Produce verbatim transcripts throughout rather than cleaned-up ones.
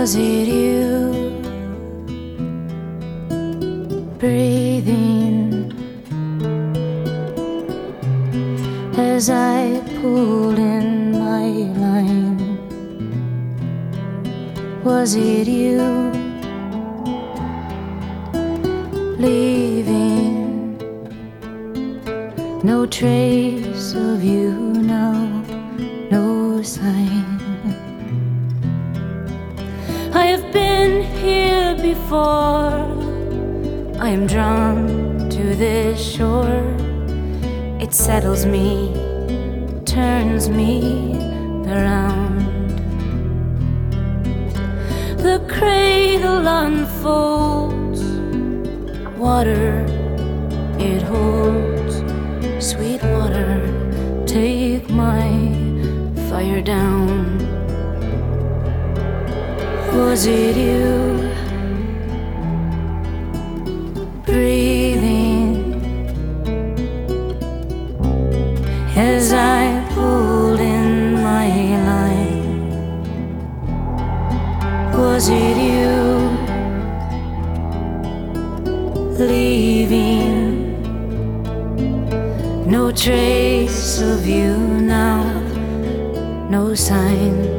Was it you breathing as I pulled in my line? Was it you leaving no trace of you now, no sign? I have been here before. I am drawn to this shore. It settles me, turns me around. The cradle unfolds, water it holds. Sweet water, take my fire down. Was it you breathing as I pulled in my line? Was it you leaving no trace of you now, no sign?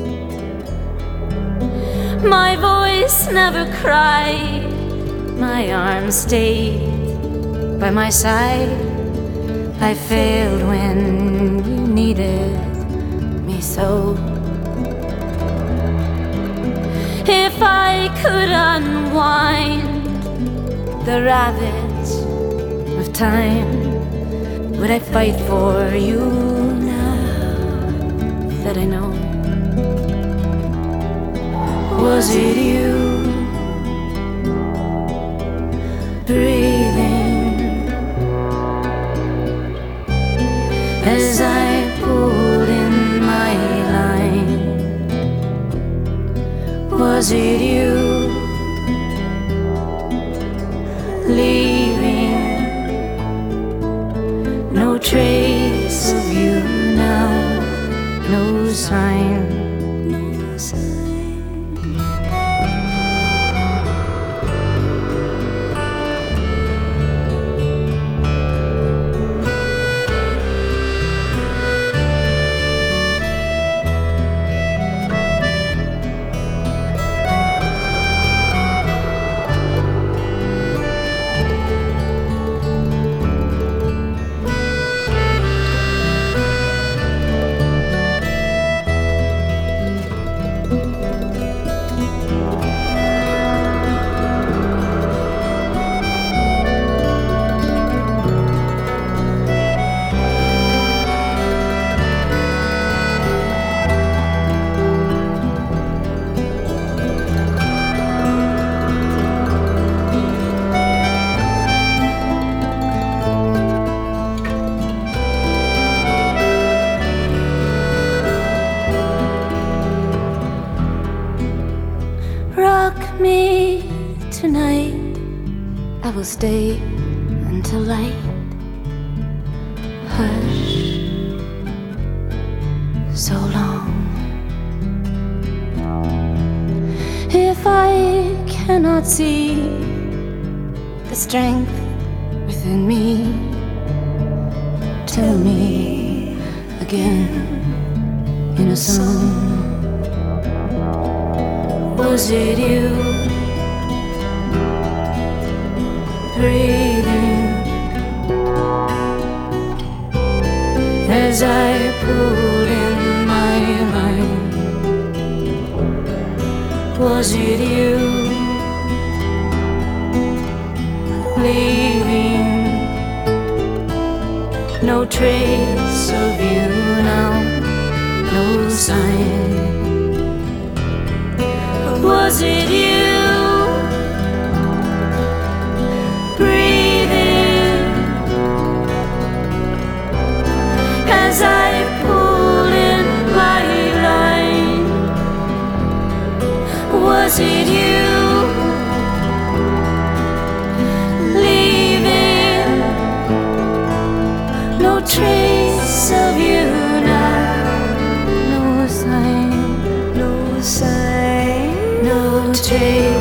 My voice never cried, my arms stayed by my side. I failed when you needed me so. If I could unwind the rabbits of time, would I fight for you now that I know? Was it you breathing as I pulled in my line? Was it you leaving no trace of you now, no sign? Rock me tonight, I will stay until light. Hush, so long. If I cannot see the strength within me, tell me again in a song. Was it you breathing as I pulled in my line? Was it you leaving no trace of you now, no sign? Was it you breathing as I pulled in my line? Was it you leaving no trace of you now, no sign, no sign? trace